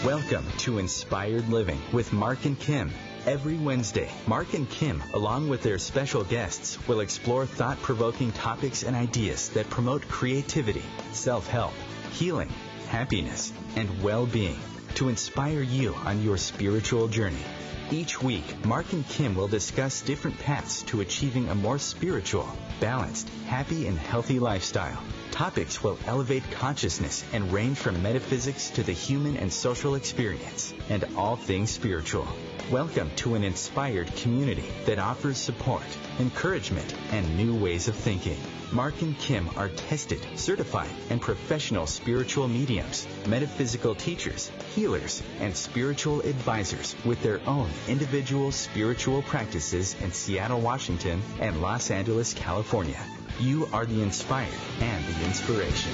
Welcome to Inspired Living with Mark and Kim. Every Wednesday, Mark and Kim, along with their special guests, will explore thought-provoking topics and ideas that promote creativity, self-help, healing, happiness, and well-being to inspire you on your spiritual journey. Each week, Mark and Kim will discuss different paths to achieving a more spiritual, balanced, happy, and healthy lifestyle. Topics will elevate consciousness and range from metaphysics to the human and social experience, and all things spiritual. Welcome to an inspired community that offers support, encouragement, and new ways of thinking. Mark and Kim are tested, certified, and professional spiritual mediums, metaphysical teachers, healers, and spiritual advisors with their own individual spiritual practices in Seattle, Washington, and Los Angeles, California. You are the inspired and the inspiration.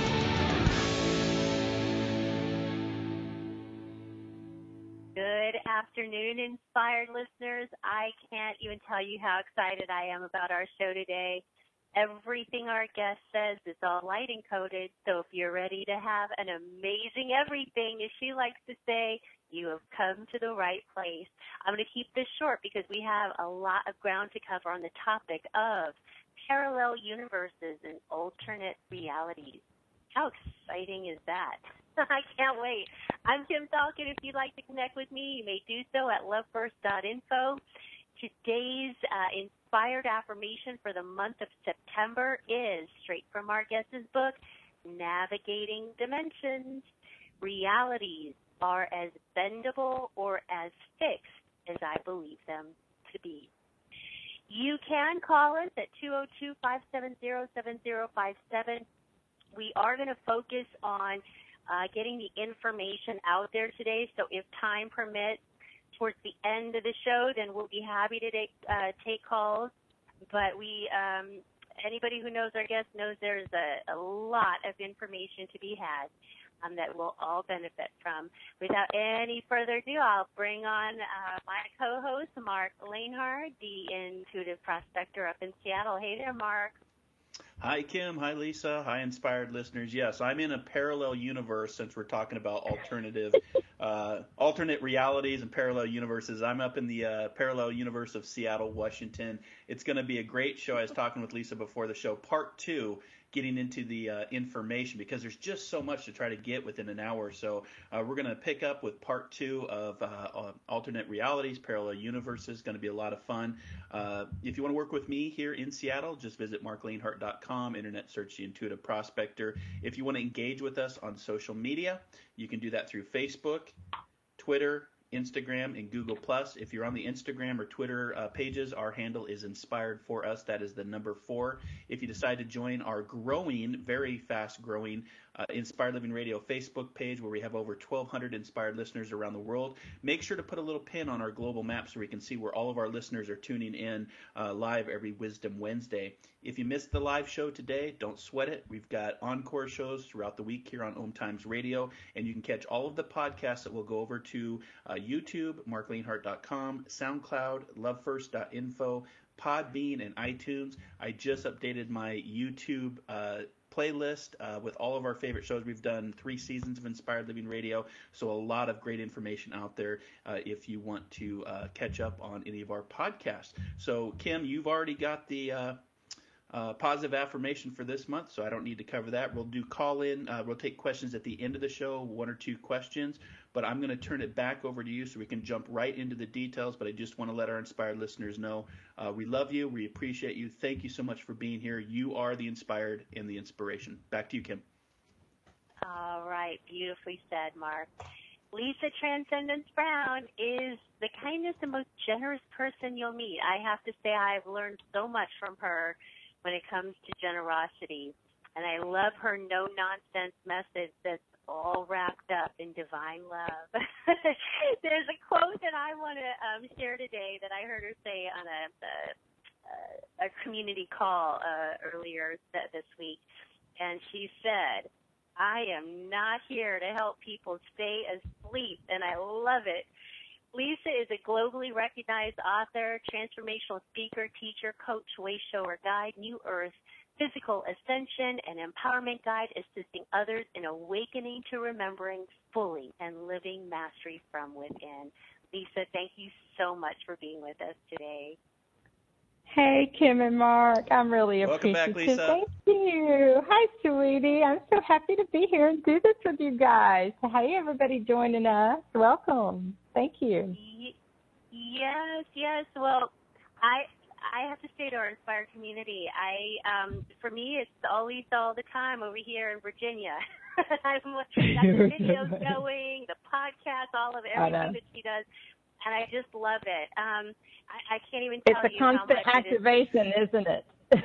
Good afternoon, inspired listeners. I can't even tell you how excited I am about our show today. Everything our guest says is all light encoded, so if you're ready to have an amazing everything, as she likes to say, you have come to the right place. I'm going to keep this short because we have a lot of ground to cover on the topic of parallel universes and alternate realities. How exciting is that? I can't wait. I'm Kim Falcon. If you'd like to connect with me, you may do so at lovefirst.info. Today's inspired affirmation for the month of September is straight from our guest's book, Navigating Dimensions. Realities are as bendable or as fixed as I believe them to be. You can call us at 202-570-7057. We are going to focus on getting the information out there today, so if time permits, towards the end of the show, then we'll be happy to take calls. But anybody who knows our guest knows there's a lot of information to be had that we'll all benefit from. Without any further ado, I'll bring on my co-host, Mark Lanehart, the intuitive prospector up in Seattle. Hey there, Mark. Hi, Kim. Hi, Lisa. Hi, inspired listeners. Yes, I'm in a parallel universe since we're talking about alternate realities and parallel universes. I'm up in the parallel universe of Seattle, Washington. It's going to be a great show. I was talking with Lisa before the show. Part 2, getting into the information, because there's just so much to try to get within an hour. So we're going to pick up with part 2 of alternate realities, parallel universes. Going to be a lot of fun. If you want to work with me here in Seattle, just visit marklanehart.com, internet search the Intuitive Prospector. If you want to engage with us on social media, you can do that through Facebook, Twitter, Instagram, and Google+. If you're on the Instagram or Twitter pages, our handle is Inspired for Us. That is the number 4. If you decide to join our growing, very fast-growing Inspired Living Radio Facebook page, where we have over 1,200 inspired listeners around the world, make sure to put a little pin on our global map so we can see where all of our listeners are tuning in live every Wisdom Wednesday. If you missed the live show today, don't sweat it. We've got encore shows throughout the week here on Om Times Radio, and you can catch all of the podcasts that will go over to YouTube, marklanehart.com, SoundCloud, lovefirst.info, Podbean, and iTunes. I just updated my YouTube playlist with all of our favorite shows. We've done 3 seasons of Inspired Living Radio, so a lot of great information out there if you want to catch up on any of our podcasts. So, Kim, you've already got the positive affirmation for this month, so I don't need to cover that. We'll do call-in. We'll take questions at the end of the show, 1 or 2 questions, but I'm going to turn it back over to you so we can jump right into the details. But I just want to let our inspired listeners know we love you. We appreciate you. Thank you so much for being here. You are the inspired and the inspiration. Back to you, Kim. All right. Beautifully said, Mark. Lisa Transcendence Brown is the kindest and most generous person you'll meet. I have to say I've learned so much from her when it comes to generosity. And I love her no-nonsense message that's all wrapped up in divine love. There's a quote that I want to share today that I heard her say on a community call earlier this week. And she said, "I am not here to help people stay asleep," and I love it. Lisa is a globally recognized author, transformational speaker, teacher, coach, way shower guide, New Earth physical ascension and empowerment guide assisting others in awakening to remembering fully and living mastery from within. Lisa, thank you so much for being with us today. Hey, Kim and Mark. I'm really Welcome appreciative. back, Lisa. Thank you. Hi, sweetie. I'm so happy to be here and do this with you guys. Hey, everybody joining us. Welcome. Thank you. Yes. Well, I have to say to our Inspired community, for me, it's all Lisa all the time over here in Virginia. I've got the videos going, the podcast, all of everything that she does, and I just love it. I can't even tell you how much it's a constant activation, isn't it?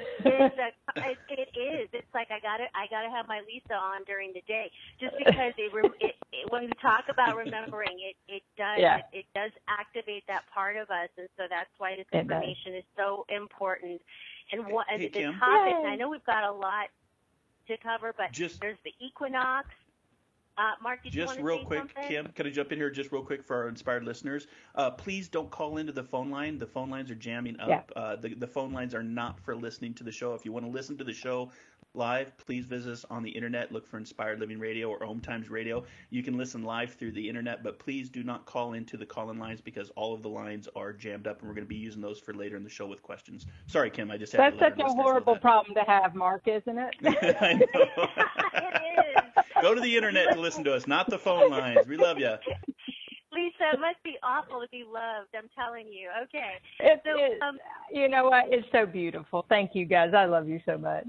It is. It's like I gotta have my Lisa on during the day, just because when we talk about remembering, it does activate that part of us, and so that's why this information is so important. And the topic, and I know we've got a lot to cover, but there's the equinox. Mark, did you want to say something? Just real quick, Kim, can I jump in here just real quick for our Inspired listeners? Please don't call into the phone line. The phone lines are jamming up. Yeah. The phone lines are not for listening to the show. If you want to listen to the show live, please visit us on the internet. Look for Inspired Living Radio or Om Times Radio. You can listen live through the internet, but please do not call into the call-in lines because all of the lines are jammed up, and we're going to be using those for later in the show with questions. Sorry, Kim, I just had to let That's such a horrible problem to have, Mark, isn't it? I know. It is. Go to the internet to listen to us, not the phone lines. We love you. Lisa, it must be awful to be loved. I'm telling you. Okay. You know what? It's so beautiful. Thank you, guys. I love you so much.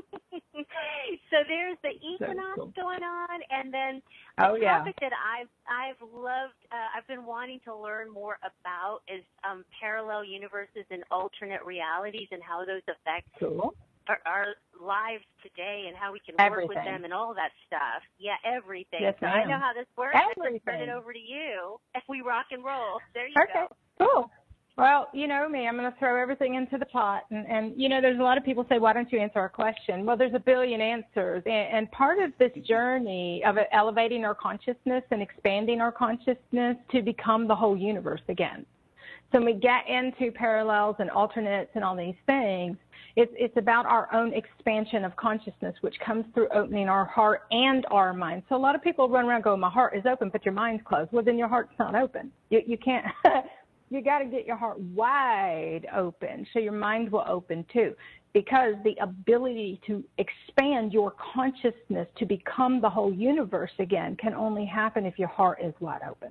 So there's the equinox going on, and then the topic that I've loved, I've been wanting to learn more about is parallel universes and alternate realities and how those affect our lives today and how we can work with them and all that stuff. Yeah, everything. Yes, so I know how this works. Everything. I turn it over to you. If we rock and roll. There you go. Cool. Well, you know me, I'm going to throw everything into the pot. And, you know, there's a lot of people say, why don't you answer our question? Well, there's a billion answers. And part of this journey of elevating our consciousness and expanding our consciousness to become the whole universe again. So when we get into parallels and alternates and all these things, it's about our own expansion of consciousness, which comes through opening our heart and our mind. So a lot of people run around and go, my heart is open, but your mind's closed. Well, then your heart's not open. You can't, you got to get your heart wide open so your mind will open too. Because the ability to expand your consciousness to become the whole universe again can only happen if your heart is wide open.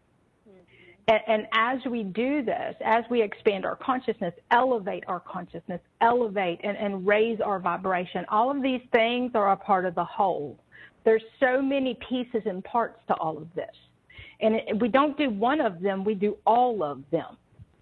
And as we do this, as we expand our consciousness, elevate our consciousness, and raise our vibration, all of these things are a part of the whole. There's so many pieces and parts to all of this. And we don't do one of them, we do all of them.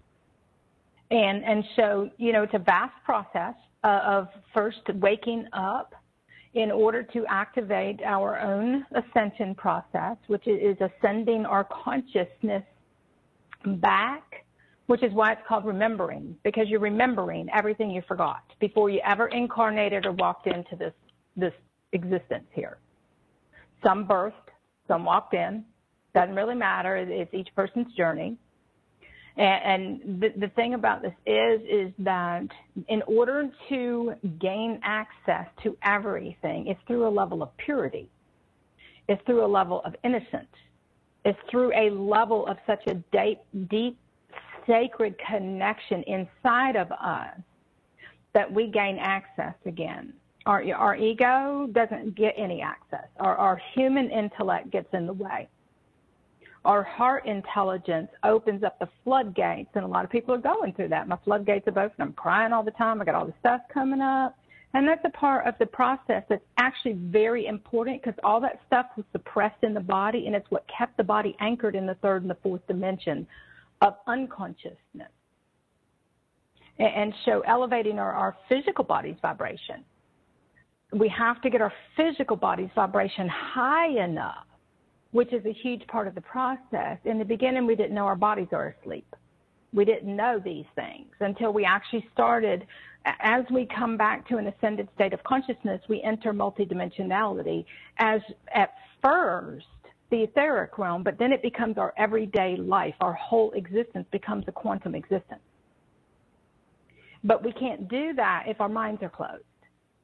And so, you know, it's a vast process of first waking up in order to activate our own ascension process, which is ascending our consciousness back, which is why it's called remembering, because you're remembering everything you forgot before you ever incarnated or walked into this existence here. Some birthed, some walked in. Doesn't really matter. It's each person's journey. And the thing about this is that in order to gain access to everything, it's through a level of purity. It's through a level of innocence. It's through a level of such a deep, sacred connection inside of us that we gain access again. Our ego doesn't get any access. Our human intellect gets in the way. Our heart intelligence opens up the floodgates, and a lot of people are going through that. My floodgates have opened. I'm crying all the time. I got all this stuff coming up. And that's a part of the process that's actually very important because all that stuff was suppressed in the body, and it's what kept the body anchored in the third and the fourth dimension of unconsciousness. And so elevating our physical body's vibration, we have to get our physical body's vibration high enough, which is a huge part of the process. In the beginning, we didn't know our bodies are asleep. We didn't know these things until we actually started. As we come back to an ascended state of consciousness, we enter multidimensionality as at first the etheric realm, but then it becomes our everyday life. Our whole existence becomes a quantum existence. But we can't do that if our minds are closed.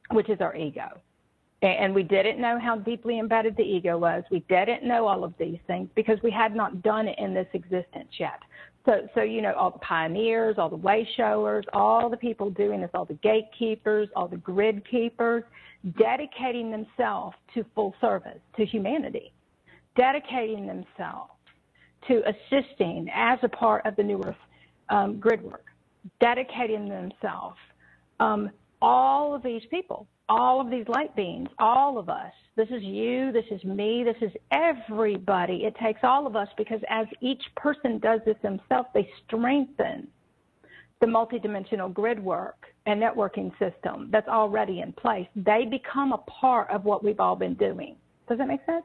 which is our ego. And we didn't know how deeply embedded the ego was. We didn't know all of these things because we had not done it in this existence yet. So all the pioneers, all the way showers, all the people doing this, all the gatekeepers, all the grid keepers, dedicating themselves to full service, to humanity, dedicating themselves to assisting as a part of the New Earth grid work, dedicating themselves, all of these people, all of these light beings, all of us. This is you, this is me, this is everybody. It takes all of us because as each person does this themselves, they strengthen the multidimensional grid work and networking system that's already in place. They become a part of what we've all been doing. Does that make sense?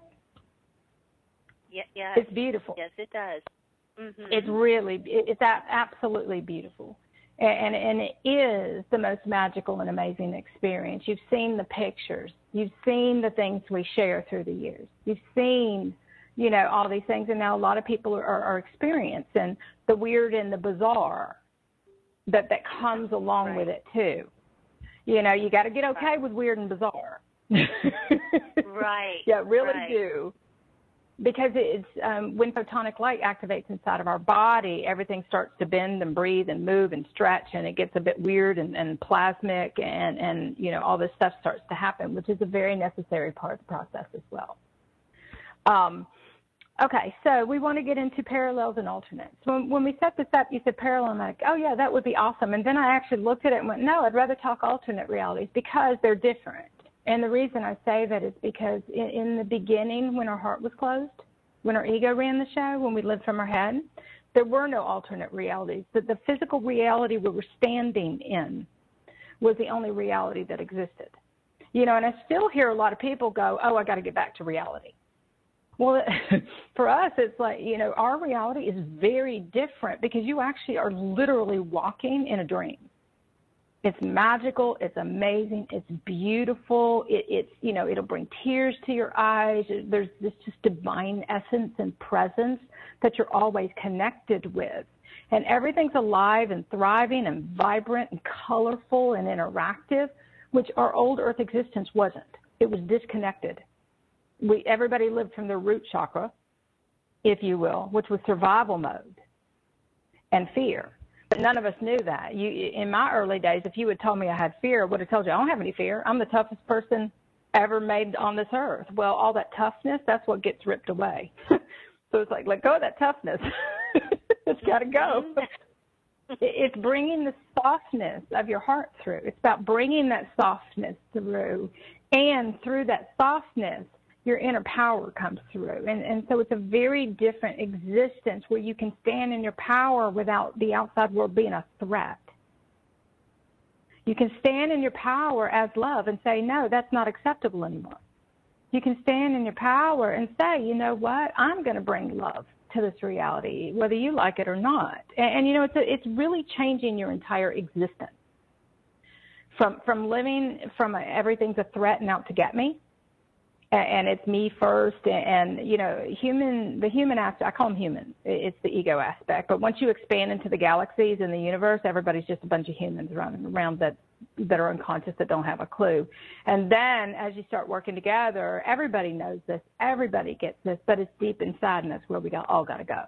Yeah. It's beautiful. Yes, it does. Mm-hmm. It's absolutely beautiful. And it is the most magical and amazing experience. You've seen the pictures. You've seen the things we share through the years. You've seen, all these things. And now a lot of people are experiencing the weird and the bizarre that comes along with it, too. You got to get okay with weird and bizarre. Right. Yeah, really do. Because it's when photonic light activates inside of our body, everything starts to bend and breathe and move and stretch, and it gets a bit weird and plasmic, and all this stuff starts to happen, which is a very necessary part of the process as well. Okay, so we want to get into parallels and alternates. When we set this up, you said parallel, and I'm like, oh, yeah, that would be awesome. And then I actually looked at it and went, no, I'd rather talk alternate realities because they're different. And the reason I say that is because in the beginning, when our heart was closed, when our ego ran the show, when we lived from our head, there were no alternate realities. The physical reality we were standing in was the only reality that existed. And I still hear a lot of people go, oh, I got to get back to reality. Well, for us, it's like, our reality is very different because you actually are literally walking in a dream. It's magical. It's amazing. It's beautiful. It'll bring tears to your eyes. There's this just divine essence and presence that you're always connected with. And everything's alive and thriving and vibrant and colorful and interactive, which our old earth existence wasn't. It was disconnected. Everybody lived from their root chakra, if you will, which was survival mode and fear. But none of us knew that. In my early days, if you had told me I had fear, I would have told you I don't have any fear. I'm the toughest person ever made on this earth. Well, all that toughness, that's what gets ripped away. So it's like, let go of that toughness. It's got to go. It's bringing the softness of your heart through. It's about bringing that softness through. And through that softness, your inner power comes through. And so it's a very different existence where you can stand in your power without the outside world being a threat. You can stand in your power as love and say, no, that's not acceptable anymore. You can stand in your power and say, you know what, I'm going to bring love to this reality, whether you like it or not. And it's really changing your entire existence. From living from everything's a threat and out to get me, and it's me first, and the human aspect, I call them humans. It's the ego aspect. But once you expand into the galaxies and the universe, everybody's just a bunch of humans running around that are unconscious, that don't have a clue. And then as you start working together, everybody knows this, everybody gets this, but it's deep inside, and that's where we all got to go.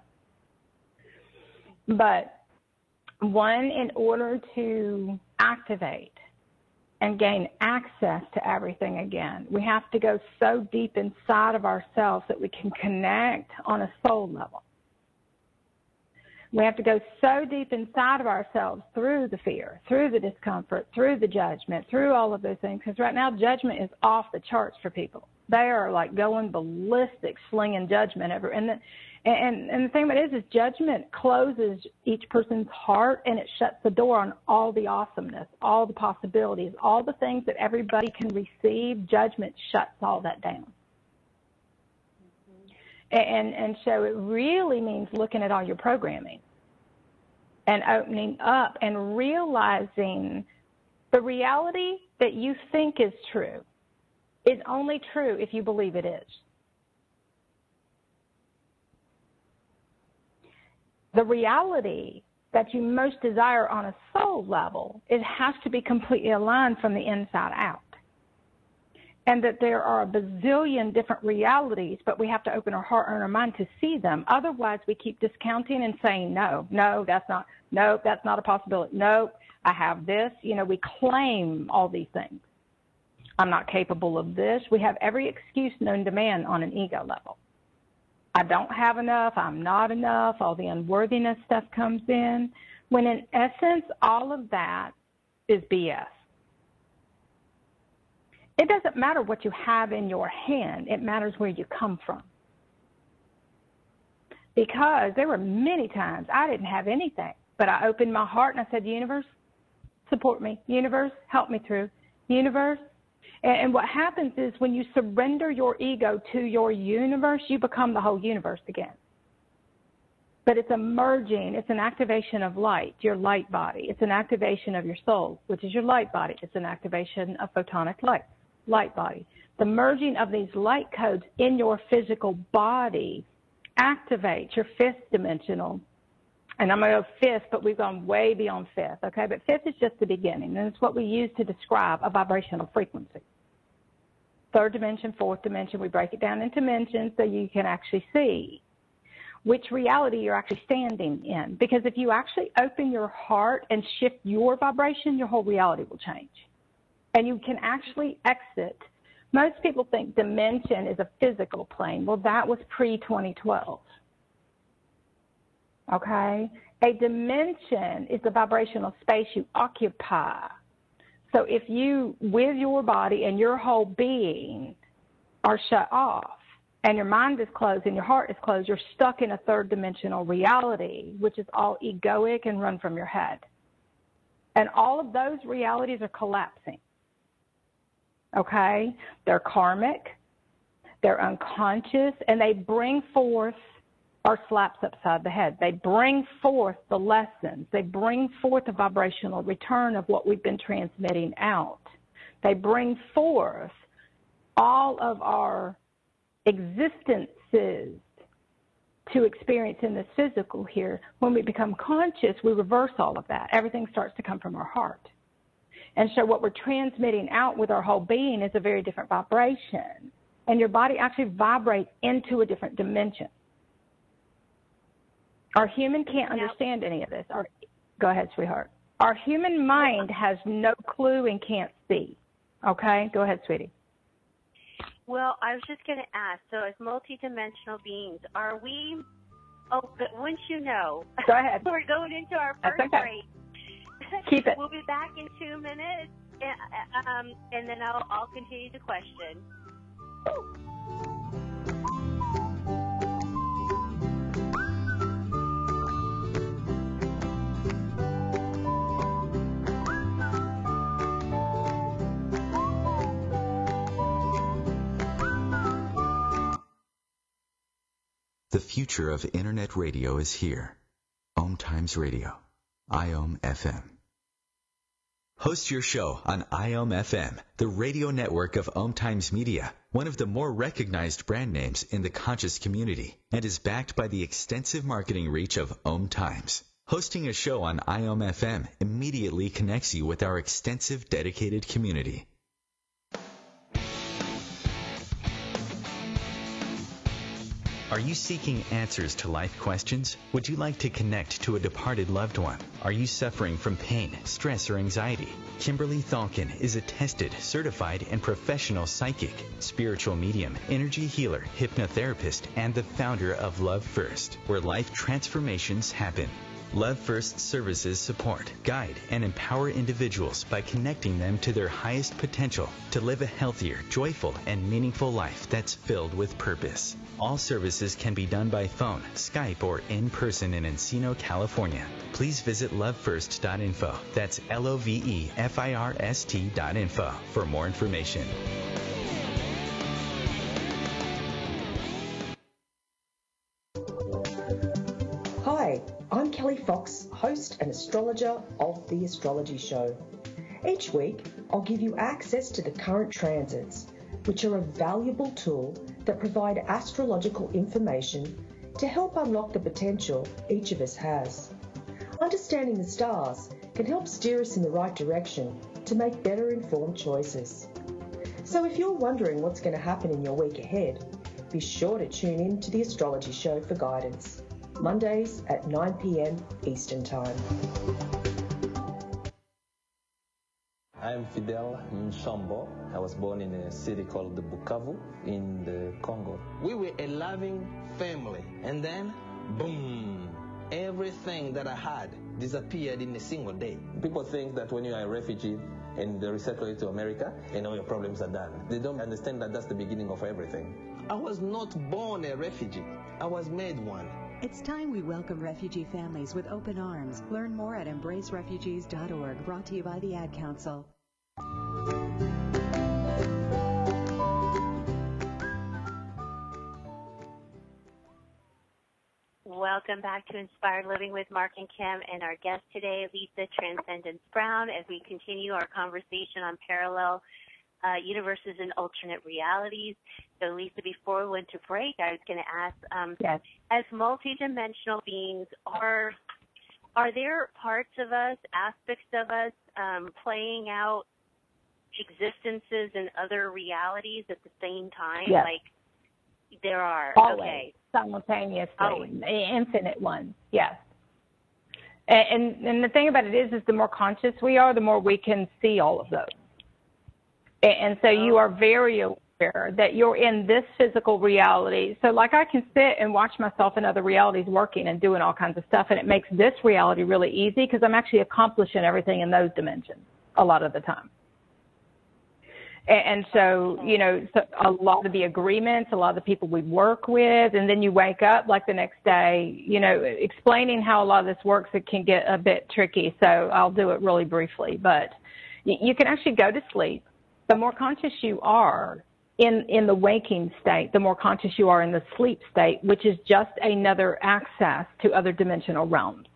But in order to activate and gain access to everything again, we have to go so deep inside of ourselves that we can connect on a soul level. We have to go so deep inside of ourselves through the fear, through the discomfort, through the judgment, through all of those things, because right now judgment is off the charts for people. They are like going ballistic, slinging judgment ever. And the thing about it is judgment closes each person's heart, and it shuts the door on all the awesomeness, all the possibilities, all the things that everybody can receive. Judgment shuts all that down. And so it really means looking at all your programming and opening up and realizing the reality that you think is true is only true if you believe it is. The reality that you most desire on a soul level, it has to be completely aligned from the inside out. and that there are a bazillion different realities, but we have to open our heart and our mind to see them. Otherwise, we keep discounting and saying, no, that's not a possibility. No, I have this. We claim all these things. I'm not capable of this. We have every excuse known to man on an ego level. I don't have enough. I'm not enough. All the unworthiness stuff comes in, when in essence, all of that is BS. It doesn't matter what you have in your hand. It matters where you come from. Because there were many times I didn't have anything, but I opened my heart and I said, universe, support me. Universe, help me through. Universe. And what happens is when you surrender your ego to your universe, you become the whole universe again. But it's a merging. It's an activation of light, your light body. It's an activation of your soul, which is your light body. It's an activation of photonic light body. The merging of these light codes in your physical body activates your fifth dimensional. And I'm going to go fifth, but we've gone way beyond fifth, okay? But fifth is just the beginning, and it's what we use to describe a vibrational frequency. Third dimension, fourth dimension, we break it down into dimensions so you can actually see which reality you're actually standing in. Because if you actually open your heart and shift your vibration, your whole reality will change. And you can actually exit. Most people think dimension is a physical plane. Well, that was pre-2012. Okay? A dimension is the vibrational space you occupy. So if you, with your body and your whole being, are shut off, and your mind is closed and your heart is closed, you're stuck in a third dimensional reality, which is all egoic and run from your head. And all of those realities are collapsing. Okay? They're karmic, they're unconscious, and they bring forth our slaps upside the head. They bring forth the lessons. They bring forth the vibrational return of what we've been transmitting out. They bring forth all of our existences to experience in this physical here. When we become conscious, we reverse all of that. Everything starts to come from our heart. And so what we're transmitting out with our whole being is a very different vibration. And your body actually vibrates into a different dimension. Our human can't understand any of this. Go ahead, sweetheart. Our human mind has no clue and can't see. Okay? Go ahead, sweetie. Well, I was just going to ask, so as multidimensional beings, are we, but wouldn't you know? Go ahead. We're going into our first break. Keep it. We'll be back in 2 minutes, and then I'll continue the question. The future of Internet radio is here. Om Times Radio, IOM FM. Host your show on IOM FM, the radio network of Om Times Media, one of the more recognized brand names in the conscious community, and is backed by the extensive marketing reach of Om Times. Hosting a show on IOM FM immediately connects you with our extensive dedicated community. Are you seeking answers to life questions? Would you like to connect to a departed loved one? Are you suffering from pain, stress, or anxiety? Kimberly Thalkin is a tested, certified, and professional psychic, spiritual medium, energy healer, hypnotherapist, and the founder of Love First, where life transformations happen. Love First services support, guide, and empower individuals by connecting them to their highest potential to live a healthier, joyful, and meaningful life that's filled with purpose. All services can be done by phone, Skype, or in person in Encino, California. Please visit lovefirst.info. That's LOVEFIRST.info for more information. Hi, I'm Kelly Fox, host and astrologer of The Astrology Show. Each week, I'll give you access to the current transits, which are a valuable tool that provide astrological information to help unlock the potential each of us has. Understanding the stars can help steer us in the right direction to make better informed choices. So if you're wondering what's going to happen in your week ahead, be sure to tune in to The Astrology Show for guidance, Mondays at 9 p.m. Eastern Time. I'm Fidel Nsombo. I was born in a city called Bukavu in the Congo. We were a loving family, and then, boom, everything that I had disappeared in a single day. People think that when you are a refugee and they resettle you to America, and all your problems are done. They don't understand that that's the beginning of everything. I was not born a refugee. I was made one. It's time we welcome refugee families with open arms. Learn more at embracerefugees.org, brought to you by the Ad Council. Welcome back to Inspired Living with Mark and Kim, and our guest today, Lisa Transcendence Brown, as we continue our conversation on parallel universes and alternate realities. So, Lisa, before we went to break, I was going to ask, yes. As multidimensional beings, are there parts of us, aspects of us, playing out existences in other realities at the same time? Yes. Like, there are. Always. Okay. Simultaneously. Always. Infinite ones, yes. And the thing about it is the more conscious we are, the more we can see all of those. And so you are very aware that you're in this physical reality. So like I can sit and watch myself in other realities working and doing all kinds of stuff, and it makes this reality really easy because I'm actually accomplishing everything in those dimensions a lot of the time. And so, you know, so a lot of the agreements, a lot of the people we work with, and then you wake up like the next day, you know, explaining how a lot of this works, it can get a bit tricky. So I'll do it really briefly. But you can actually go to sleep. The more conscious you are in the waking state, the more conscious you are in the sleep state, which is just another access to other dimensional realms.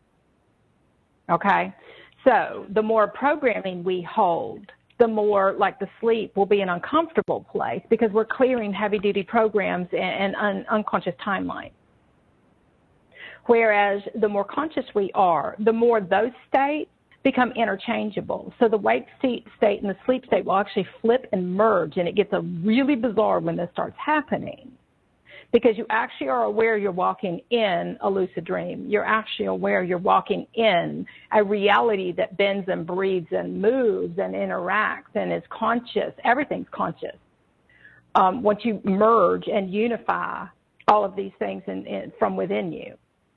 Okay? So the more programming we hold, the more like the sleep will be an uncomfortable place because we're clearing heavy-duty programs and unconscious timelines. Whereas the more conscious we are, the more those states become interchangeable. So the wake state and the sleep state will actually flip and merge, and it gets really bizarre when this starts happening because you actually are aware you're walking in a lucid dream. You're actually aware you're walking in a reality that bends and breathes and moves and interacts and is conscious. Everything's conscious. Once you merge and unify all of these things from within you.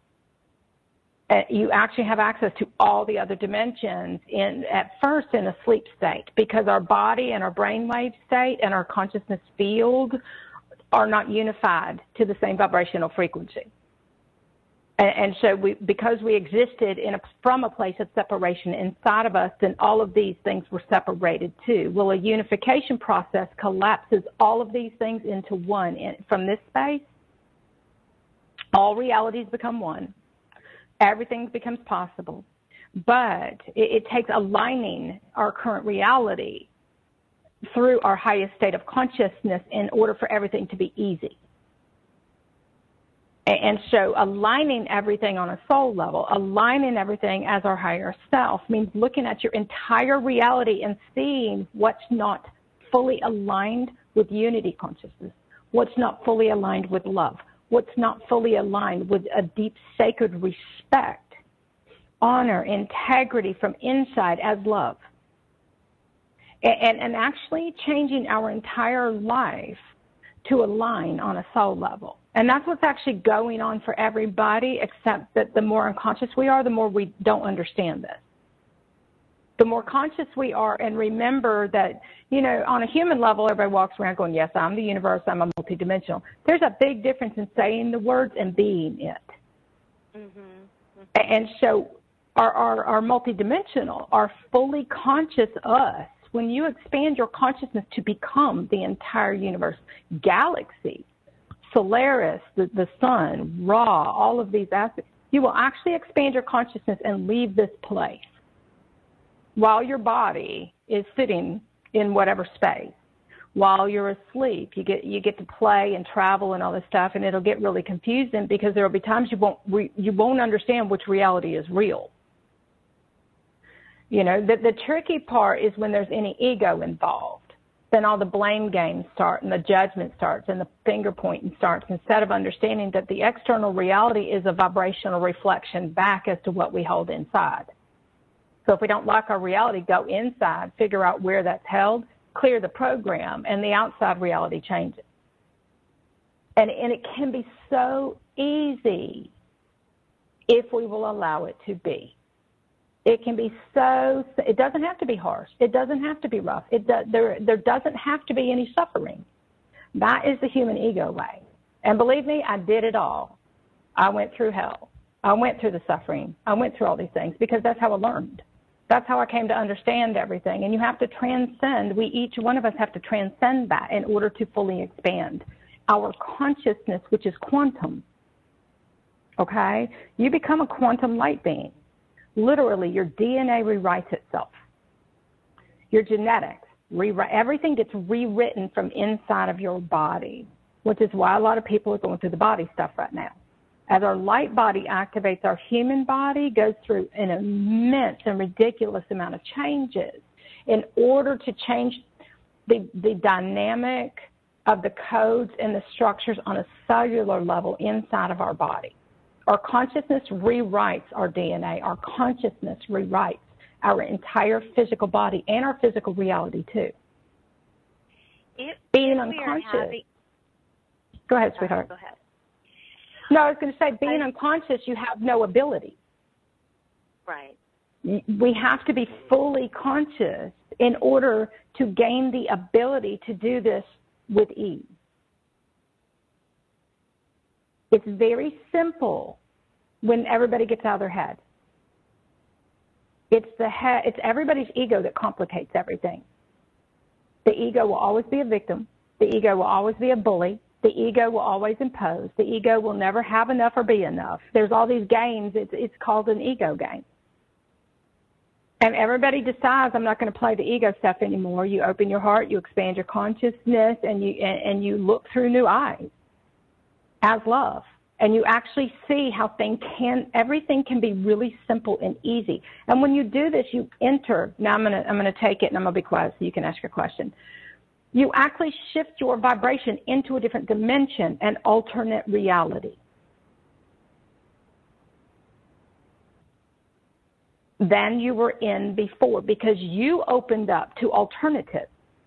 You actually have access to all the other dimensions at first in a sleep state because our body and our brainwave state and our consciousness field are not unified to the same vibrational frequency. And so because we existed from a place of separation inside of us, then all of these things were separated too. Well, a unification process collapses all of these things into one. From this space, all realities become one. Everything becomes possible. But it takes aligning our current reality through our highest state of consciousness in order for everything to be easy. And so aligning everything on a soul level, aligning everything as our higher self means looking at your entire reality and seeing what's not fully aligned with unity consciousness, what's not fully aligned with love, what's not fully aligned with a deep sacred respect, honor, integrity from inside as love. And actually changing our entire life to align on a soul level. And that's what's actually going on for everybody, except that the more unconscious we are, the more we don't understand this. The more conscious we are, and remember that, you know, on a human level, everybody walks around going, yes, I'm the universe, I'm a multidimensional. There's a big difference in saying the words and being it. Mm-hmm. Mm-hmm. And so our multidimensional, our fully conscious us, when you expand your consciousness to become the entire universe, galaxy, Solaris, the sun, Ra, all of these aspects, you will actually expand your consciousness and leave this place while your body is sitting in whatever space. While you're asleep, you get to play and travel and all this stuff, and it'll get really confusing because there will be times you won't understand which reality is real. You know, the tricky part is when there's any ego involved. then all the blame games start and the judgment starts and the finger pointing starts, instead of understanding that the external reality is a vibrational reflection back as to what we hold inside. So if we don't like our reality, go inside, figure out where that's held, clear the program, and the outside reality changes. And it can be so easy if we will allow it to be. It can be so, it doesn't have to be harsh. It doesn't have to be rough. There doesn't have to be any suffering. That is the human ego way. And believe me, I did it all. I went through hell. I went through the suffering. I went through all these things because that's how I learned. That's how I came to understand everything. And you have to transcend. Each one of us have to transcend that in order to fully expand our consciousness, which is quantum. Okay? You become a quantum light being. Literally, your DNA rewrites itself. Your genetics, everything gets rewritten from inside of your body, which is why a lot of people are going through the body stuff right now. As our light body activates, our human body goes through an immense and ridiculous amount of changes in order to change the dynamic of the codes and the structures on a cellular level inside of our body. Our consciousness rewrites our DNA. Our consciousness rewrites our entire physical body and our physical reality, too. Being unconscious. Go ahead, sweetheart. Go ahead. No, I was going to say, being unconscious, you have no ability. Right. We have to be fully conscious in order to gain the ability to do this with ease. It's very simple when everybody gets out of their head. It's everybody's ego that complicates everything. The ego will always be a victim. The ego will always be a bully. The ego will always impose. The ego will never have enough or be enough. There's all these games. It's called an ego game. And everybody decides, I'm not going to play the ego stuff anymore. You open your heart, you expand your consciousness, and you look through new eyes as love. And you actually see how everything can be really simple and easy. And when you do this, you enter. Now I'm going to take it and I'm going to be quiet so you can ask your question. You actually shift your vibration into a different dimension, an alternate reality. Than you were in before, because you opened up to alternatives.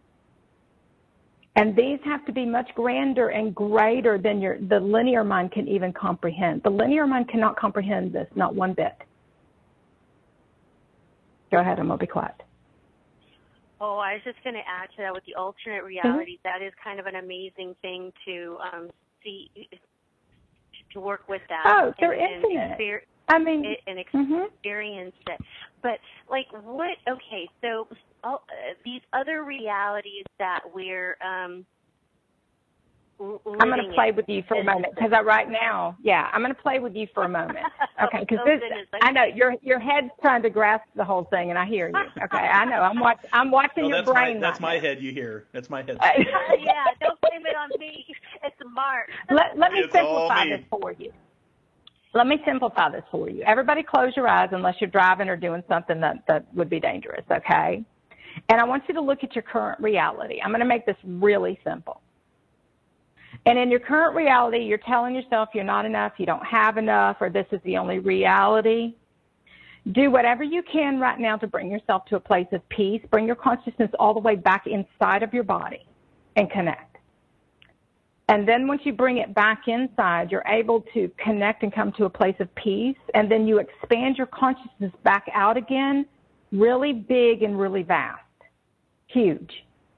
And these have to be much grander and greater than the linear mind can even comprehend. The linear mind cannot comprehend this, not one bit. Go ahead, I'm going to be quiet. Oh, I was just going to add to that with the alternate realities. Mm-hmm. That is kind of an amazing thing to see, to work with that. Oh, they're infinite. And experience it. But, like, so these other realities that we're I'm going to play with you for a moment, because right now, I'm going to play with you for a moment. Okay, because I know your head's trying to grasp the whole thing, and I hear you. Okay, I know. I'm watching your brain. That's my head you hear. That's my head. Yeah, don't blame it on me. It's Mark. Let me simplify this for you. Let me simplify this for you. Everybody close your eyes unless you're driving or doing something that would be dangerous, okay? And I want you to look at your current reality. I'm going to make this really simple. And in your current reality, you're telling yourself you're not enough, you don't have enough, or this is the only reality. Do whatever you can right now to bring yourself to a place of peace. Bring your consciousness all the way back inside of your body and connect. And then once you bring it back inside, you're able to connect and come to a place of peace. And then you expand your consciousness back out again, really big and really vast, huge.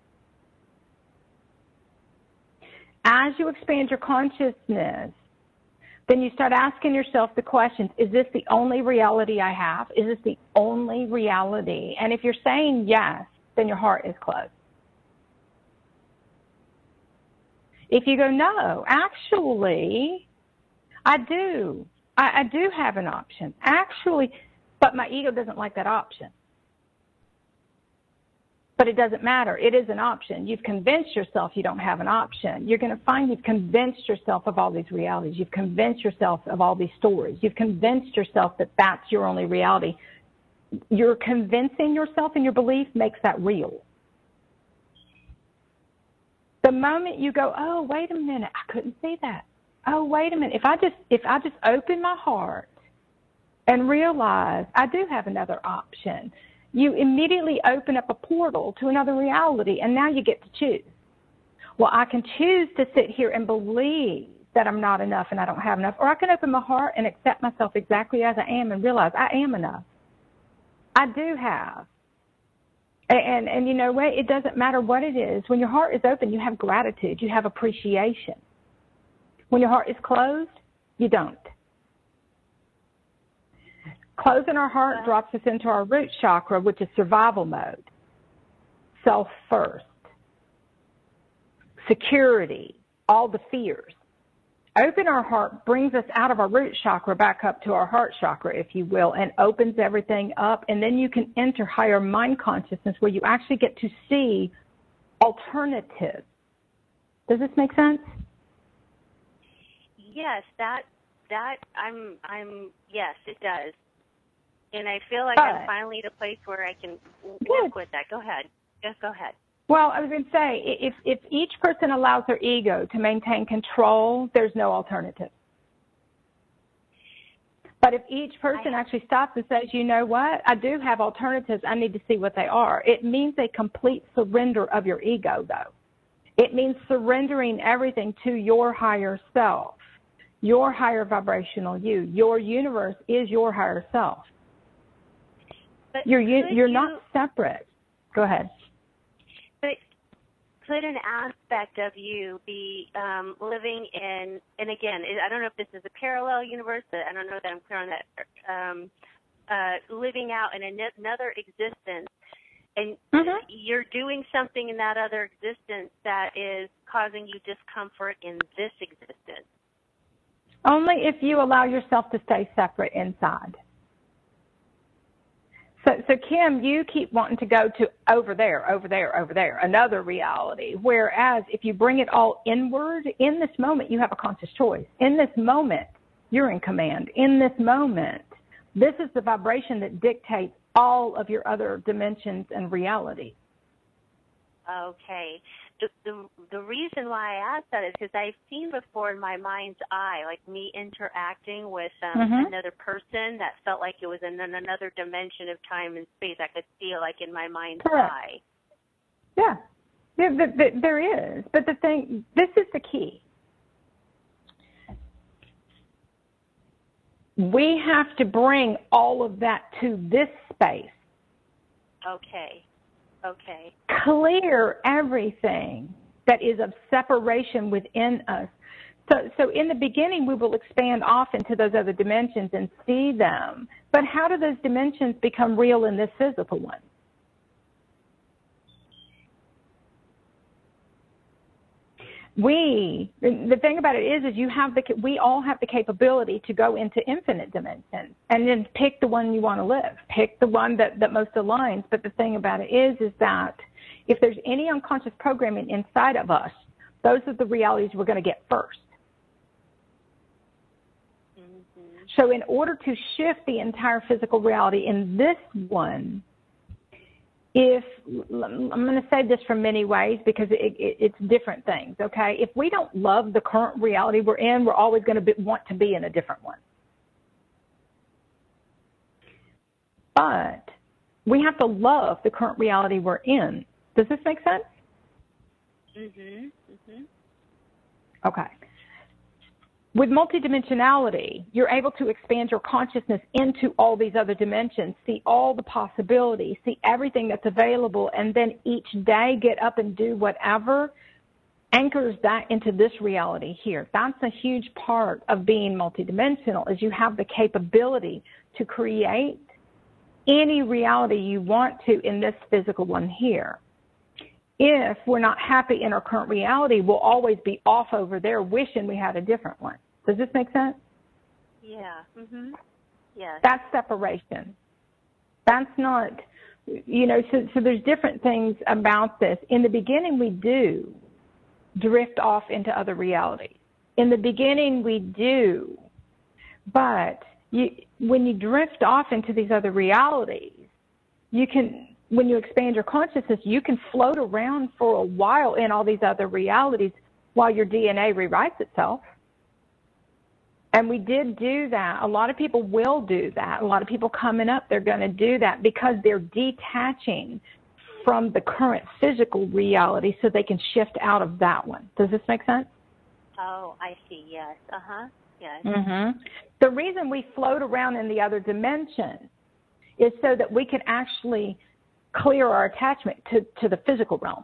As you expand your consciousness, then you start asking yourself the questions, is this the only reality I have? Is this the only reality? And if you're saying yes, then your heart is closed. If you go, no, actually, I do. I do have an option. Actually, but my ego doesn't like that option. But it doesn't matter. It is an option. You've convinced yourself you don't have an option. You're going to find you've convinced yourself of all these realities. You've convinced yourself of all these stories. You've convinced yourself that that's your only reality. You're convincing yourself, and your belief makes that real. The moment you go, oh, wait a minute, I couldn't see that. Oh, wait a minute. If I just open my heart and realize I do have another option, you immediately open up a portal to another reality, and now you get to choose. Well, I can choose to sit here and believe that I'm not enough and I don't have enough, or I can open my heart and accept myself exactly as I am and realize I am enough. I do have. And you know what? It doesn't matter what it is. When your heart is open, you have gratitude. You have appreciation. When your heart is closed, you don't. Closing our heart drops us into our root chakra, which is survival mode. Self first. Security. All the fears. Open our heart brings us out of our root chakra back up to our heart chakra, if you will, and opens everything up. And then you can enter higher mind consciousness where you actually get to see alternatives. Does this make sense? Yes, yes, it does. And I feel like I'm finally at a place where I can work with that. Go ahead. Just go ahead. Well, I was going to say, if each person allows their ego to maintain control, there's no alternative. But if each person actually stops and says, you know what, I do have alternatives, I need to see what they are, it means a complete surrender of your ego, though. It means surrendering everything to your higher self, your higher vibrational you. Your universe is your higher self. But you're not separate. Go ahead. But could an aspect of you be living in, and again, I don't know if this is a parallel universe, I don't know that I'm clear on that, living out in another existence, and you're doing something in that other existence that is causing you discomfort in this existence? Only if you allow yourself to stay separate inside. So Kim, you keep wanting to go to over there, another reality. Whereas if you bring it all inward, in this moment, you have a conscious choice. In this moment, you're in command. In this moment, this is the vibration that dictates all of your other dimensions and realities. Okay. The reason why I asked that is because I've seen before in my mind's eye, like me interacting with another person that felt like it was in another dimension of time and space. I could feel like in my mind's eye. Yeah, there is. But the thing, this is the key. We have to bring all of that to this space. Okay. Clear everything that is of separation within us. So in the beginning, we will expand off into those other dimensions and see them. But how do those dimensions become real in this physical one? The thing about it is we all have the capability to go into infinite dimensions and then pick the one you want to live. Pick the one that most aligns. But the thing about it is that if there's any unconscious programming inside of us, those are the realities we're going to get first. Mm-hmm. So in order to shift the entire physical reality in this one, I'm going to say this from many ways because it's different things, okay? If we don't love the current reality we're in, we're always going to want to be in a different one. But we have to love the current reality we're in. Does this make sense? Okay. With multidimensionality, you're able to expand your consciousness into all these other dimensions, see all the possibilities, see everything that's available, and then each day get up and do whatever anchors that into this reality here. That's a huge part of being multidimensional, is you have the capability to create any reality you want to in this physical one here. If we're not happy in our current reality, we'll always be off over there wishing we had a different one. Does this make sense? Yeah. Yes. That's separation. That's not, so there's different things about this. In the beginning, we do drift off into other realities. In the beginning, we do. But when you drift off into these other realities, you can when you expand your consciousness, you can float around for a while in all these other realities while your DNA rewrites itself. And we did do that. A lot of people will do that. A lot of people coming up, they're going to do that because they're detaching from the current physical reality so they can shift out of that one. Does this make sense? Oh, I see. Yes. Yes. Mm-hmm. The reason we float around in the other dimension is so that we can actually clear our attachment to the physical realm.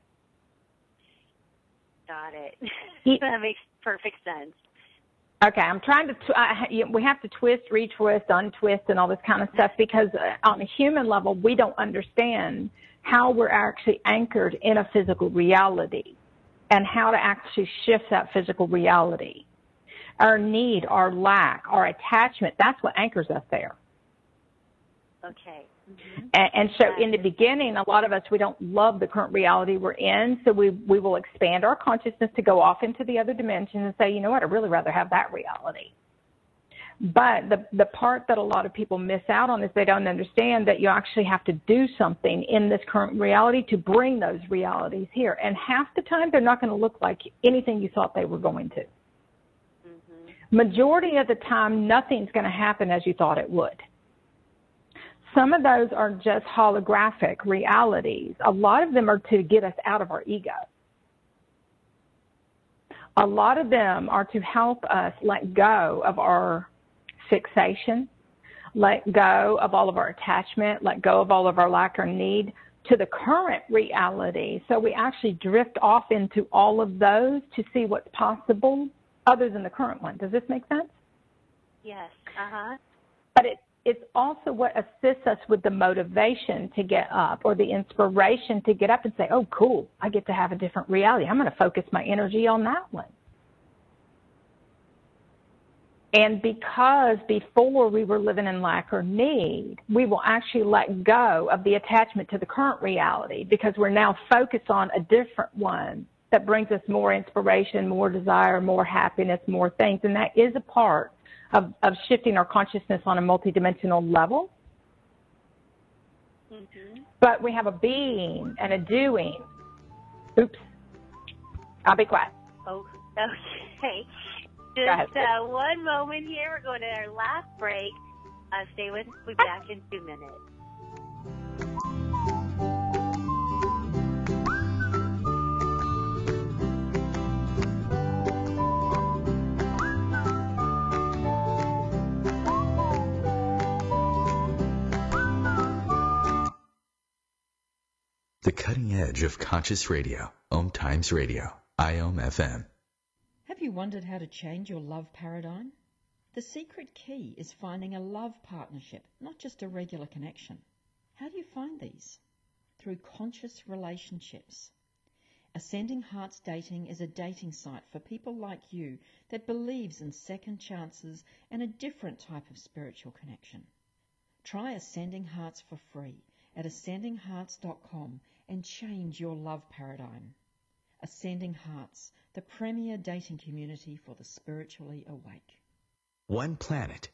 Got it. That makes perfect sense. Okay, I'm trying to, we have to twist, retwist, untwist, and all this kind of stuff because on a human level, we don't understand how we're actually anchored in a physical reality and how to actually shift that physical reality. Our need, our lack, our attachment, that's what anchors us there. Okay. Mm-hmm. And so in the beginning, a lot of us, we don't love the current reality we're in, so we will expand our consciousness to go off into the other dimension and say, you know what, I'd really rather have that reality. But the part that a lot of people miss out on is they don't understand that you actually have to do something in this current reality to bring those realities here. And half the time, they're not going to look like anything you thought they were going to. Mm-hmm. Majority of the time, nothing's going to happen as you thought it would. Some of those are just holographic realities. A lot of them are to get us out of our ego. A lot of them are to help us let go of our fixation, let go of all of our attachment, let go of all of our lack or need to the current reality. So we actually drift off into all of those to see what's possible other than the current one. Does this make sense? Yes. But it's also what assists us with the motivation to get up or the inspiration to get up and say, oh, cool, I get to have a different reality. I'm going to focus my energy on that one. And because before we were living in lack or need, we will actually let go of the attachment to the current reality because we're now focused on a different one that brings us more inspiration, more desire, more happiness, more things. And that is a part of shifting our consciousness on a multidimensional level. Mm-hmm. But we have a being and a doing. Oops. I'll be quiet. Oh, okay. Just one moment here. We're going to our last break. Stay with us. We'll be back in 2 minutes. The cutting edge of conscious radio. Om Times Radio. IOM FM. Have you wondered how to change your love paradigm? The secret key is finding a love partnership, not just a regular connection. How do you find these? Through conscious relationships. Ascending Hearts Dating is a dating site for people like you that believes in second chances and a different type of spiritual connection. Try Ascending Hearts for free at ascendinghearts.com and change your love paradigm. Ascending Hearts, the premier dating community for the spiritually awake. One planet,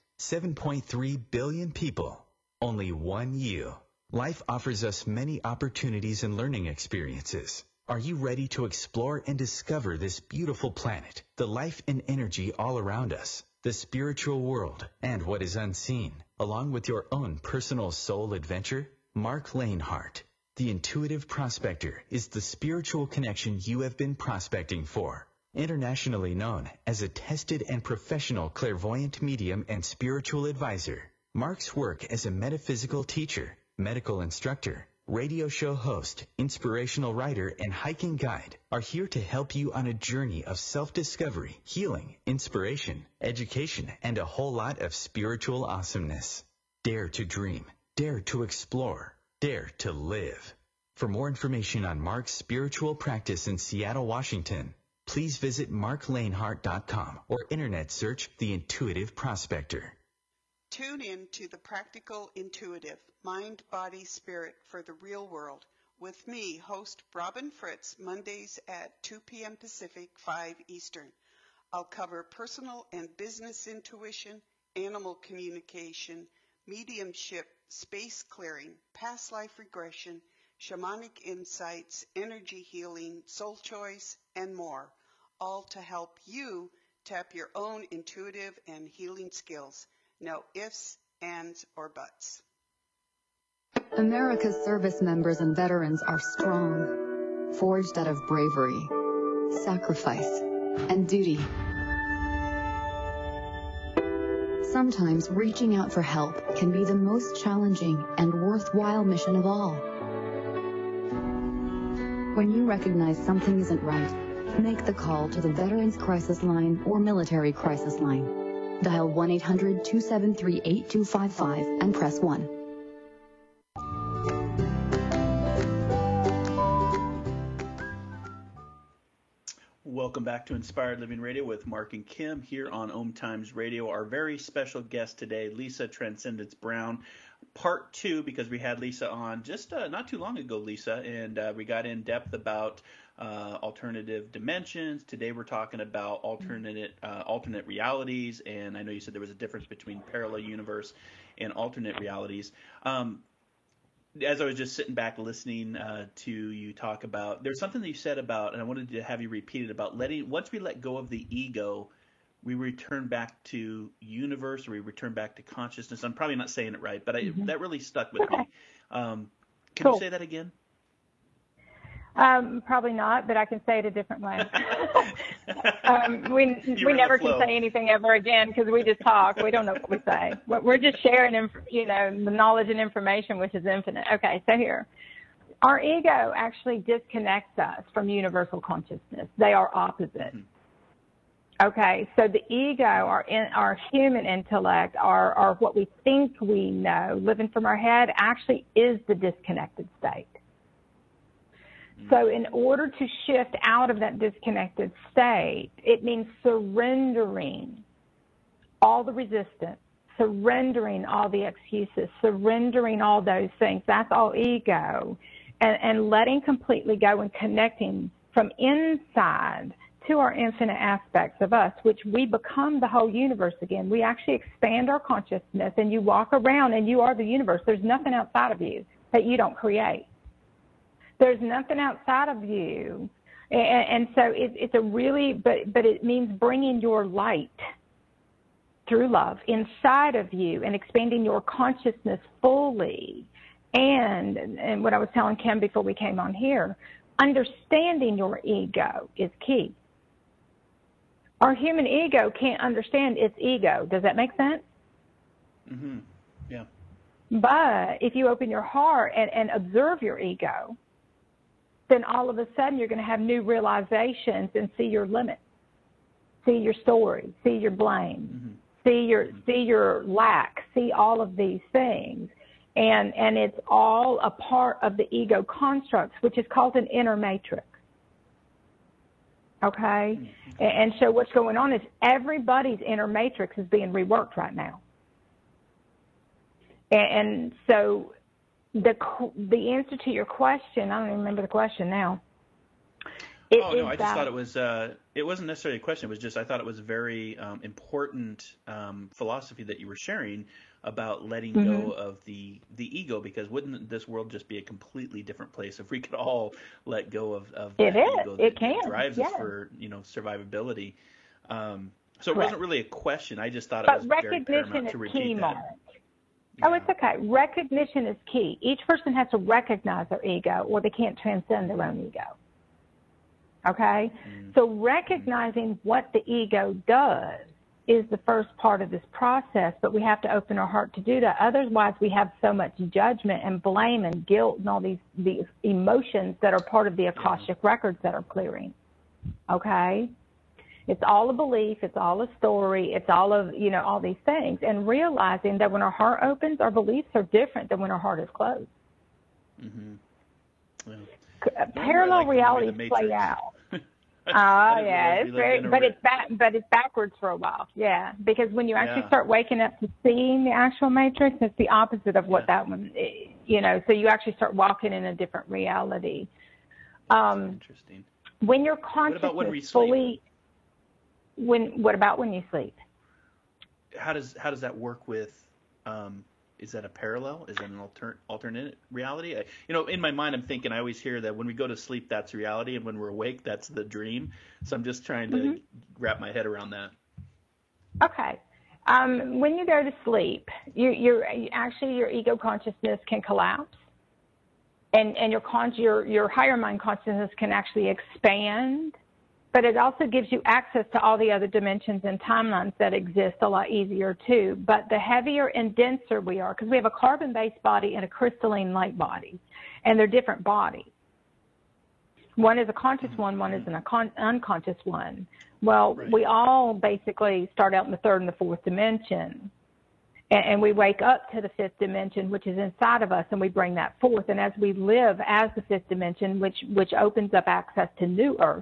7.3 billion people, only one you. Life offers us many opportunities and learning experiences. Are you ready to explore and discover this beautiful planet, the life and energy all around us, the spiritual world, and what is unseen, along with your own personal soul adventure? Mark Lanehart, the intuitive prospector, is the spiritual connection you have been prospecting for. Internationally known as a tested and professional clairvoyant medium and spiritual advisor, Mark's work as a metaphysical teacher, medical instructor, radio show host, inspirational writer, and hiking guide are here to help you on a journey of self-discovery, healing, inspiration, education, and a whole lot of spiritual awesomeness. Dare to dream. Dare to explore. Dare to live. For more information on Mark's spiritual practice in Seattle, Washington, please visit marklanehart.com or internet search The Intuitive Prospector. Tune in to The Practical Intuitive, Mind, Body, Spirit for the Real World with me, host Robin Fritz, Mondays at 2 p.m. Pacific, 5 Eastern. I'll cover personal and business intuition, animal communication, mediumship, space clearing, past life regression, shamanic insights, energy healing, soul choice, and more, all to help you tap your own intuitive and healing skills. No ifs, ands, or buts. America's service members and veterans are strong, forged out of bravery, sacrifice, and duty. Sometimes reaching out for help can be the most challenging and worthwhile mission of all. When you recognize something isn't right, make the call to the Veterans Crisis Line or Military Crisis Line. Dial 1-800-273-8255 and press 1. Welcome back to Inspired Living Radio with Mark and Kim here on Om Times Radio. Our very special guest today, Lisa Transcendence Brown, part 2, because we had Lisa on just not too long ago, Lisa, and we got in depth about alternative dimensions. Today we're talking about alternate realities, and I know you said there was a difference between parallel universe and alternate realities. As I was just sitting back listening to you talk about, there's something that you said about, and I wanted to have you repeat it, about once we let go of the ego, we return back to universe, or we return back to consciousness. I'm probably not saying it right, but that really stuck with me. Can you say that again? Probably not, but I can say it a different way. We never can say anything ever again because we just talk. We don't know what we say. We're just sharing, the knowledge and information, which is infinite. Okay, so here. Our ego actually disconnects us from universal consciousness. They are opposite. Mm-hmm. Okay, so the ego, our human intellect, our what we think we know, living from our head, actually is the disconnected state. So in order to shift out of that disconnected state, it means surrendering all the resistance, surrendering all the excuses, surrendering all those things. That's all ego. And letting completely go and connecting from inside to our infinite aspects of us, which we become the whole universe again. We actually expand our consciousness, and you walk around and you are the universe. There's nothing outside of you that you don't create. There's nothing outside of you. And so it's a really, but it means bringing your light through love inside of you and expanding your consciousness fully. And what I was telling Kim before we came on here, understanding your ego is key. Our human ego can't understand its ego. Does that make sense? Mm-hmm. Yeah. But if you open your heart and observe your ego, then all of a sudden you're going to have new realizations and see your limits, see your story, see your blame, see your lack, see all of these things. And it's all a part of the ego constructs, which is called an inner matrix. Okay? And so what's going on is everybody's inner matrix is being reworked right now. And so the answer to your question, I don't even remember the question now. I just thought it was, it wasn't necessarily a question. It was just, I thought it was a very important philosophy that you were sharing about letting go of the ego, because wouldn't this world just be a completely different place if we could all let go of that ego that drives us for, survivability. So it wasn't really a question. I just thought it was very paramount to repeat that. Oh, it's okay. Recognition is key. Each person has to recognize their ego, or they can't transcend their own ego. Okay? So recognizing what the ego does is the first part of this process, but we have to open our heart to do that. Otherwise, we have so much judgment and blame and guilt and all these emotions that are part of the Akashic records that are clearing. Okay? It's all a belief. It's all a story. It's all of, all these things. And realizing that when our heart opens, our beliefs are different than when our heart is closed. Parallel realities play out. Yeah, it's very, but it's backwards for a while. Yeah, because when you actually start waking up to seeing the actual matrix, it's the opposite of what that one, So you actually start walking in a different reality. Interesting. When your consciousness fully. What about when you sleep? How does that work with is that a parallel? Is that an alternate reality? In my mind, I'm thinking, I always hear that when we go to sleep, that's reality, and when we're awake, that's the dream. So I'm just trying to wrap my head around that. Okay. When you go to sleep, your ego consciousness can collapse, and your higher mind consciousness can actually expand. But it also gives you access to all the other dimensions and timelines that exist a lot easier, too. But the heavier and denser we are, because we have a carbon-based body and a crystalline light body, and they're different bodies. One is a conscious one is an unconscious one. Well, we all basically start out in the third and the fourth dimension. And we wake up to the fifth dimension, which is inside of us, and we bring that forth. And as we live as the fifth dimension, which opens up access to new Earth,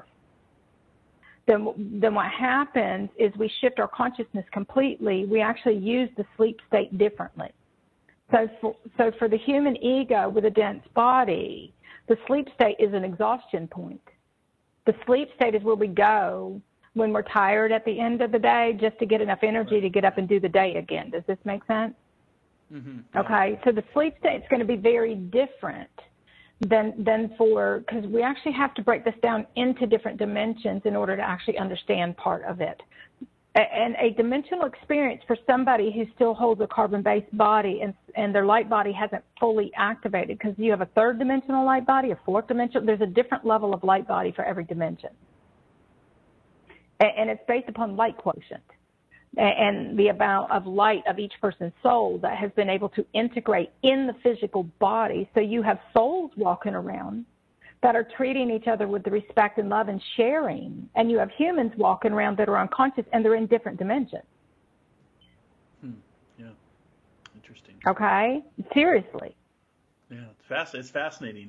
then what happens is we shift our consciousness completely. We actually use the sleep state differently. So for the human ego with a dense body, the sleep state is an exhaustion point. The sleep state is where we go when we're tired at the end of the day, just to get enough energy to get up and do the day again. Does this make sense? Mm-hmm. Okay, so the sleep state is going to be very different because we actually have to break this down into different dimensions in order to actually understand part of it. And a dimensional experience for somebody who still holds a carbon-based body and their light body hasn't fully activated, because you have a third dimensional light body, a fourth dimensional, there's a different level of light body for every dimension. And it's based upon light quotient and the amount of light of each person's soul that has been able to integrate in the physical body. So you have souls walking around that are treating each other with the respect and love and sharing. And you have humans walking around that are unconscious, and they're in different dimensions. Yeah. Interesting. Okay? Seriously. Yeah, it's fascinating.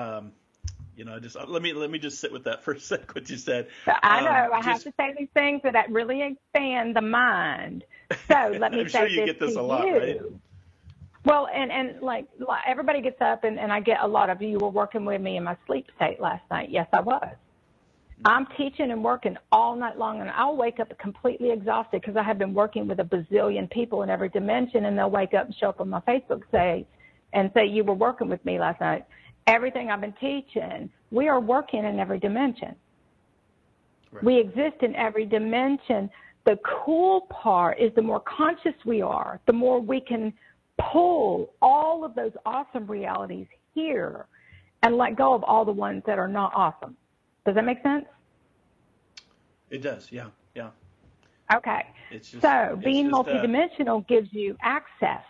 Let me just sit with that for a sec, what you said. I know. I have to say these things that really expand the mind. So let me I'm say sure you this get this to a lot, you. right? Well, and like everybody gets up, and I get a lot of you were working with me in my sleep state last night. Yes, I was. I'm teaching and working all night long, and I'll wake up completely exhausted because I have been working with a bazillion people in every dimension, and they'll wake up and show up on my Facebook say, you were working with me last night. Everything I've been teaching, we are working in every dimension. Right. We exist in every dimension. The cool part is the more conscious we are, the more we can pull all of those awesome realities here and let go of all the ones that are not awesome. Does that make sense? It does, yeah. Okay. So being multidimensional gives you access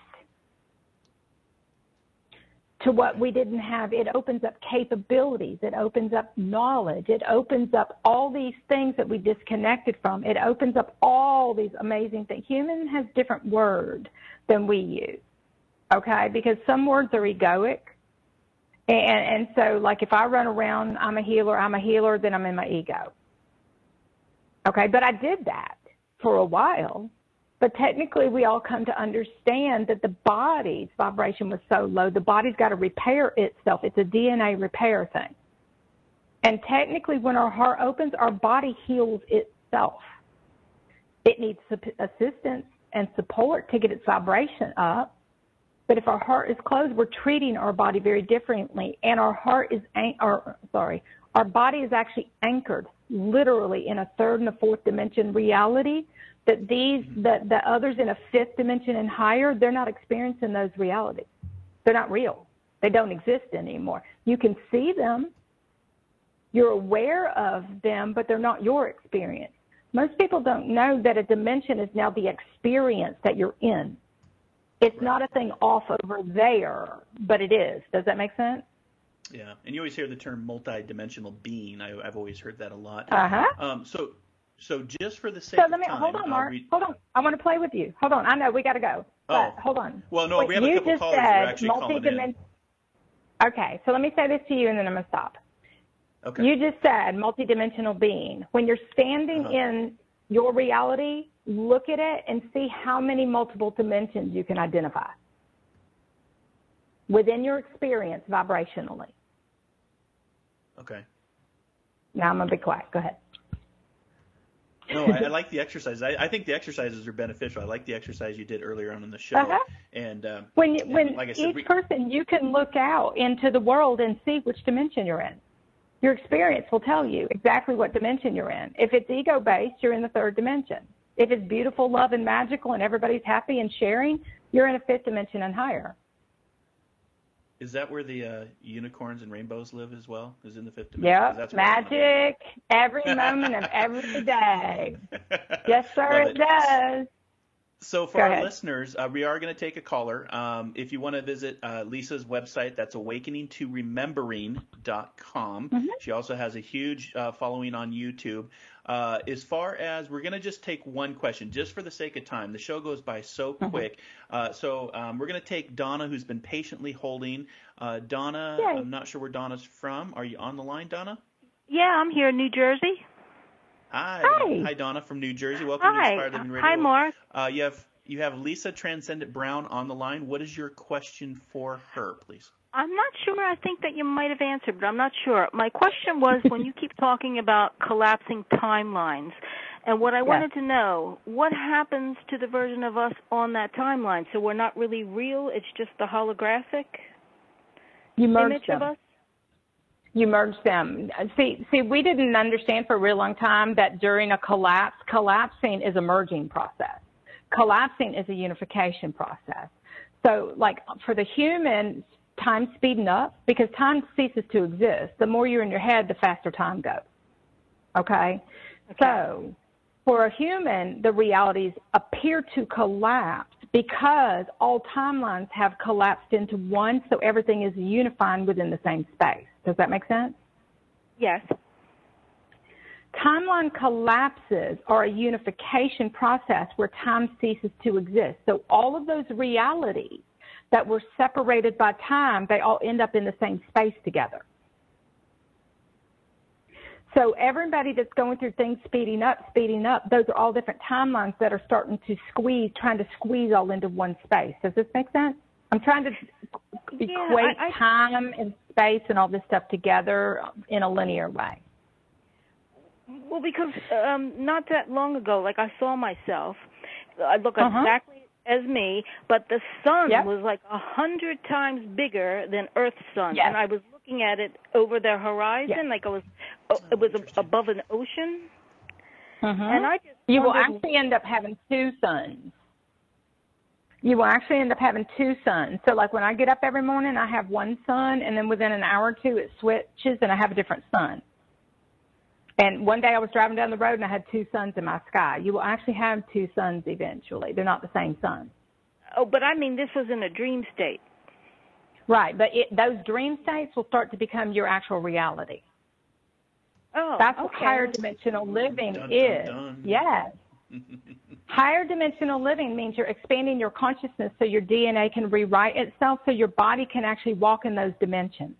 to what we didn't have. It opens up capabilities. It opens up knowledge. It opens up all these things that we disconnected from. It opens up all these amazing things. Human has different words than we use, okay, because some words are egoic. And so, like, if I run around, I'm a healer, then I'm in my ego. Okay, but I did that for a while. But technically, we all come to understand that the body's vibration was so low, the body's got to repair itself. It's a DNA repair thing. And technically, when our heart opens, our body heals itself. It needs assistance and support to get its vibration up. But if our heart is closed, we're treating our body very differently. And our body is actually anchored literally in a third and a fourth dimension reality. That others in a fifth dimension and higher, they're not experiencing those realities. They're not real. They don't exist anymore. You can see them. You're aware of them, but they're not your experience. Most people don't know that a dimension is now the experience that you're in. It's not a thing off over there, but it is. Does that make sense? Yeah, and you always hear the term multidimensional being. I've always heard that a lot. So just for the sake of time, hold on, Mark. Hold on. I want to play with you. Hold on. I know we got to go. But hold on. Well, no, we have a couple callers that are actually calling in. Okay, so let me say this to you, and then I'm going to stop. Okay. You just said multidimensional being. When you're standing in your reality, look at it and see how many multiple dimensions you can identify within your experience vibrationally. Okay. Now I'm going to be quiet. Go ahead. No, I like the exercises. I think the exercises are beneficial. I like the exercise you did earlier on in the show. And when like I said, each person, you can look out into the world and see which dimension you're in. Your experience will tell you exactly what dimension you're in. If it's ego-based, you're in the third dimension. If it's beautiful, love, and magical, and everybody's happy and sharing, you're in a fifth dimension and higher. Is that where the unicorns and rainbows live as well? Is in the fifth dimension? Yep, That's magic every moment of every day. Yes, sir, it does. So for our listeners, we are going to take a caller. If you want to visit Lisa's website, that's awakeningtoremembering.com. Mm-hmm. She also has a huge following on YouTube. As far as we're going to just take one question, just for the sake of time. The show goes by so quick. So we're going to take Donna, who's been patiently holding. Donna, Yay. I'm not sure where Donna's from. Are you on the line, Donna? Yeah, I'm here in New Jersey. Hi. Hi. Hi, Donna from New Jersey. Welcome to Inspired Living Radio. Hi, Mark. You have Lisa Transcendent Brown on the line. What is your question for her, please? I'm not sure. I think that you might have answered, but I'm not sure. My question was when you keep talking about collapsing timelines, and what I wanted to know, what happens to the version of us on that timeline? So we're not really real, it's just the holographic image of us? You merge them. See, we didn't understand for a real long time that during a collapse, collapsing is a merging process. Collapsing is a unification process. So, like, for the human, time's speeding up because time ceases to exist. The more you're in your head, the faster time goes. Okay? So, for a human, the realities appear to collapse because all timelines have collapsed into one, so everything is unifying within the same space. Does that make sense? Yes. Timeline collapses are a unification process where time ceases to exist. So all of those realities that were separated by time, they all end up in the same space together. So everybody that's going through things speeding up, those are all different timelines that are starting to trying to squeeze all into one space. Does this make sense? I'm trying to equate time and space and all this stuff together in a linear way. Well, because not that long ago, like I saw myself, I look exactly as me, but the sun was like 100 times bigger than Earth's sun, and I was looking at it over the horizon, like it was above an ocean, and I just you will actually end up having two suns. You will actually end up having two suns. So, like when I get up every morning, I have one sun, and then within an hour or two, it switches, and I have a different sun. And one day I was driving down the road, and I had two suns in my sky. You will actually have two suns eventually. They're not the same sun. Oh, but I mean, this was in a dream state. Right, but those dream states will start to become your actual reality. Oh, that's what higher dimensional living is. Yes. Higher dimensional living means you're expanding your consciousness so your DNA can rewrite itself so your body can actually walk in those dimensions.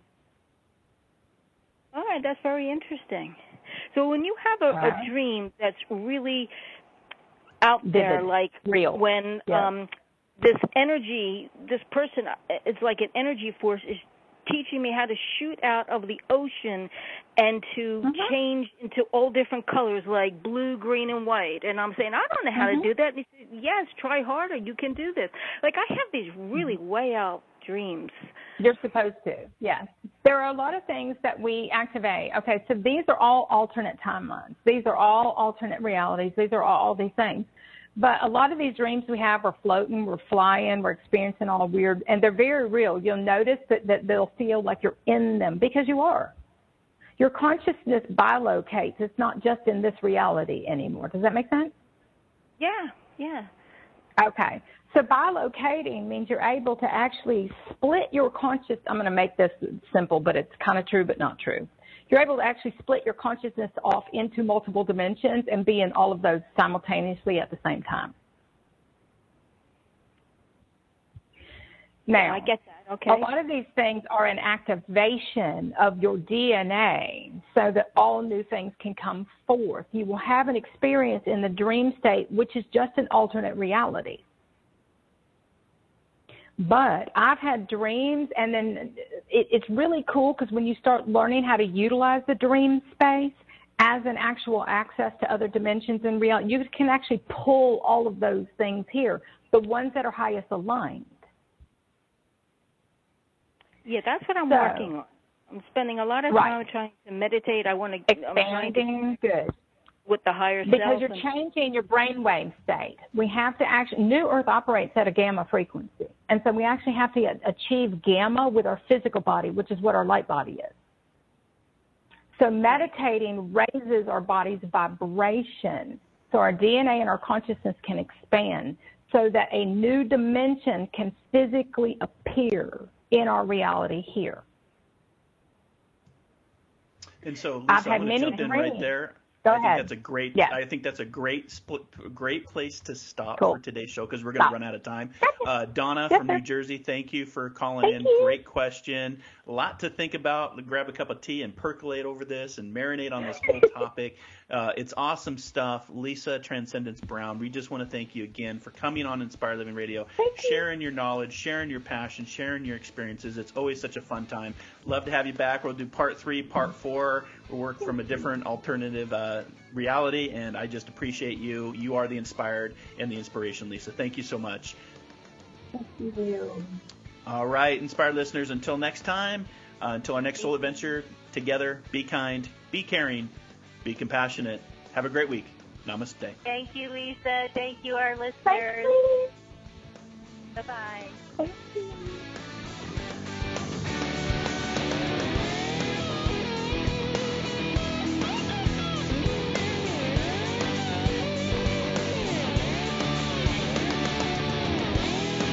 All right, that's very interesting. So when you have a dream that's really out there, like real, when this energy, this person, it's like an energy force is teaching me how to shoot out of the ocean and to change into all different colors like blue, green, and white. And I'm saying, I don't know how to do that. And he said, yes, try harder. You can do this. Like, I have these really way out dreams. You're supposed to, yes. There are a lot of things that we activate. Okay, so these are all alternate timelines. These are all alternate realities. These are all these things. But a lot of these dreams we have are floating, we're flying, we're experiencing all weird, and they're very real. You'll notice that they'll feel like you're in them because you are. Your consciousness bilocates. It's not just in this reality anymore. Does that make sense? Yeah. Okay. So bilocating means you're able to actually split your conscious. I'm going to make this simple, but it's kind of true but not true. You're able to actually split your consciousness off into multiple dimensions and be in all of those simultaneously at the same time. Now, I get that. Okay. A lot of these things are an activation of your DNA so that all new things can come forth. You will have an experience in the dream state, which is just an alternate reality. But I've had dreams, and then it's really cool because when you start learning how to utilize the dream space, as an actual access to other dimensions in reality. You can actually pull all of those things here, the ones that are highest aligned. Yeah, that's what I'm working on. I'm spending a lot of time trying to meditate. I want to expanding good with the higher self. Because you're changing your brainwave state. We have to actually, New Earth operates at a gamma frequency. And so we actually have to achieve gamma with our physical body, which is what our light body is. So meditating raises our body's vibration so our DNA and our consciousness can expand so that a new dimension can physically appear in our reality here. And so, Lisa, I've had I'm going to jump in right there. Go I ahead. think that's a great. Yes. I think that's a great place to stop Cool. for today's show because we're going to run out of time. Donna from New Jersey, thank you for calling in. Great question. A lot to think about. Grab a cup of tea and percolate over this and marinate on this whole topic. It's awesome stuff. Lisa Transcendence Brown, we just want to thank you again for coming on Inspire Living Radio, sharing your knowledge, sharing your passion, sharing your experiences. It's always such a fun time. Love to have you back. We'll do part 3, part 4. We'll work from a different alternative reality, and I just appreciate you. You are the inspired and the inspiration, Lisa. Thank you so much. Thank you. All right, inspired listeners, until next time, until our next soul adventure together, be kind, be caring, be compassionate. Have a great week. Namaste. Thank you, Lisa. Thank you, our listeners. Thank you. Bye-bye. Thank you.